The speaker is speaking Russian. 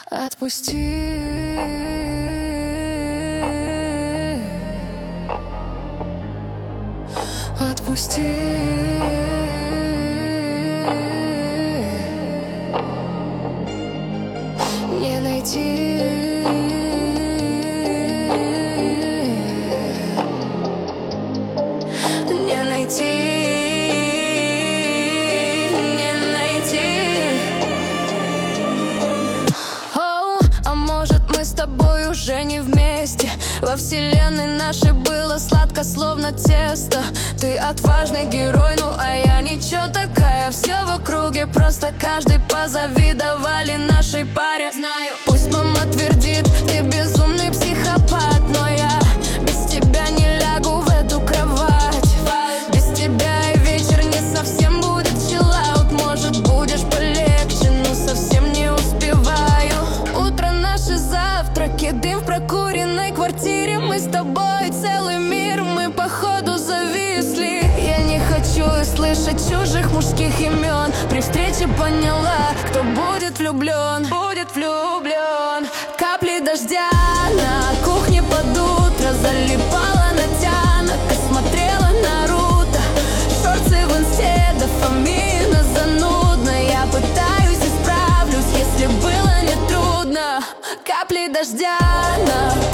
Отпусти. Отпусти. Не найти. Не найти. Не найти. Оу, а может мы с тобой уже не вместе? Во вселенной нашей было сладко, словно тесто. Ты отважный герой, ну а я ничего такая. Все в округе, просто каждый позавидовали нашей паре. Знаю, пусть мама твердит, ты безумный психопат, но я без тебя не лягу в эту кровать. Без тебя и вечер не совсем будет чиллаут. Может, будешь полегче, но совсем не успеваю. Утро наши завтраки, дым в прокуренной квартире. Мы с тобой целый мир, мы походу зависли. Я не хочу слышать чужих мужских имен. При встрече поняла, кто будет влюблен. Будет влюблен. Капли дождя на кухне под утро. Залипала на тянок и смотрела Наруто. Шорты в инсте, дофамина занудно. Я пытаюсь и справлюсь, если было нетрудно. Капли дождя на